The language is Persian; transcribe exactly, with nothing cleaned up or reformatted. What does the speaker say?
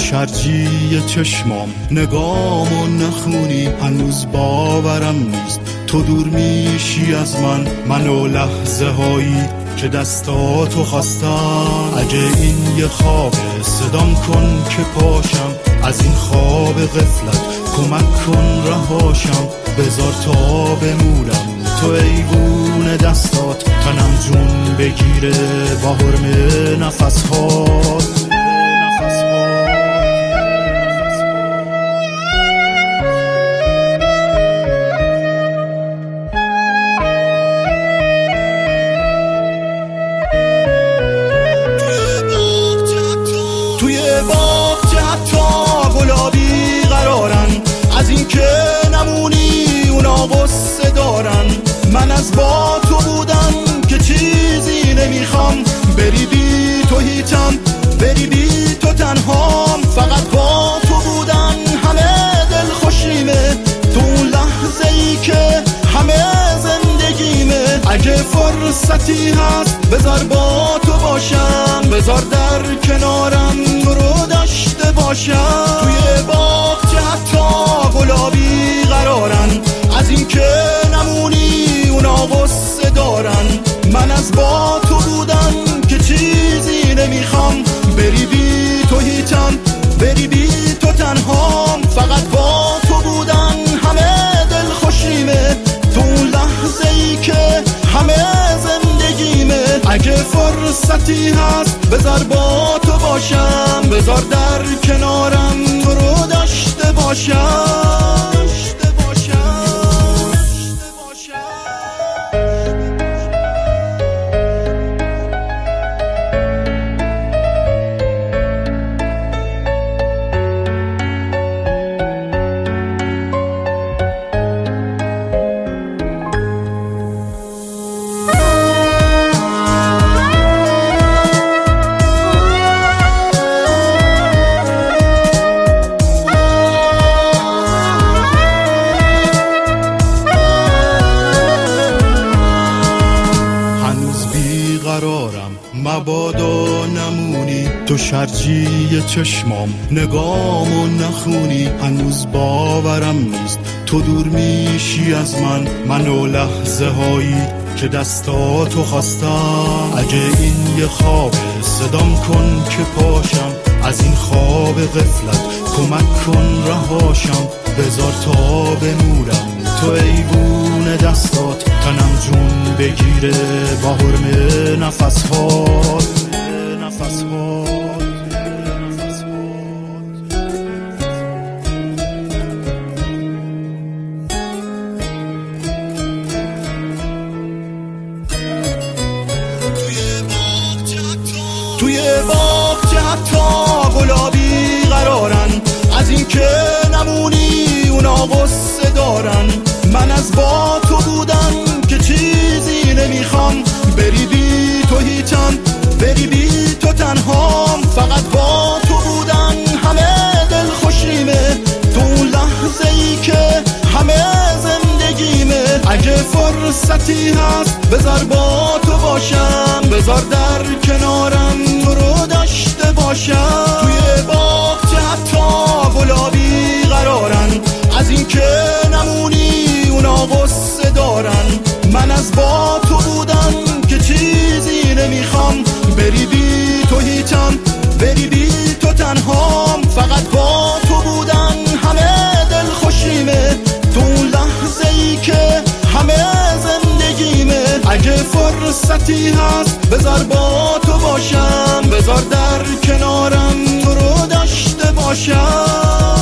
شرجی چشمام نگامو نخونی، هنوز باورم نیست تو دور میشی از من. منو لحظه هایی که دستاتو خواستم، اگه این یه خوابه صدام کن که پاشم از این خواب غفلت، کمک کن رهاشم، بذار تا بمونم تو ایوون دستات، تنم جون بگیره با حرم نفسهات. توی باغچه حتی گلابی قرارن، از این که نمونی اونا غصه دارن. من از با تو بودم که چیزی نمیخوام، بری بی تو هیچم، بری بی تو تنهام. فقط با تو بودن همه دل خوشیمه، تو اون لحظه ای که همه زندگیمه. اگه فرصتی هست بذار با تو باشم، بذار در کنارم تو رو داشته باشم. توی باغچه حتی گلابی قرارن، از این که نمونی اونا غصه دارن. من از با تو بودم که چیزی نمیخوام، بری بی تو هیچم، بری بی تو تنهام. فقط با تو بودن همه دل خوشیمه، تو اون لحظه ای که همه زندگیمه. اگه فرصتی هست بذار با تو باشم، بذار در کنارم تو رو داشته باشم. مبادا نمونی تو شرجی چشمام نگامو نخونی، هنوز باورم نیست تو دور میشی از من. منو لحظه هایی که دستاتو خواستم، اگه این یه خوابه صدام کن که پاشم از این خواب غفلت، کمک کن رهاشم، بذار تا بمونم تو ایوون دستات، تنم جون بگیره با حرم نفسهات. توی باغچه حتی گلابی قرارن، از این که نمونی اونا غصه دارن. من از با تو بودم که چیزی نمیخوام، بری بی تو هیچم، بری بی تو تنهام. فقط با تو بودن همه دل خوشیمه، تو اون لحظه ای که همه زندگیمه. اگه فرصتی هست بذار با تو باشم، بذار در کنارم تو رو داشته باشم. توی باغچه حتی گلابی قرارن، از این که نمونی اونا غصه دارن. من از با تو بودم که چیزی نمیخوام، بری بی تو هیچم، بری بی تو تنهام. فقط با تو بودن همه دل خوشیمه، تو اون لحظه ای که همه زندگیمه. اگه فرصتی هست بذار با تو باشم، بذار در کنارم تو رو داشته باشم.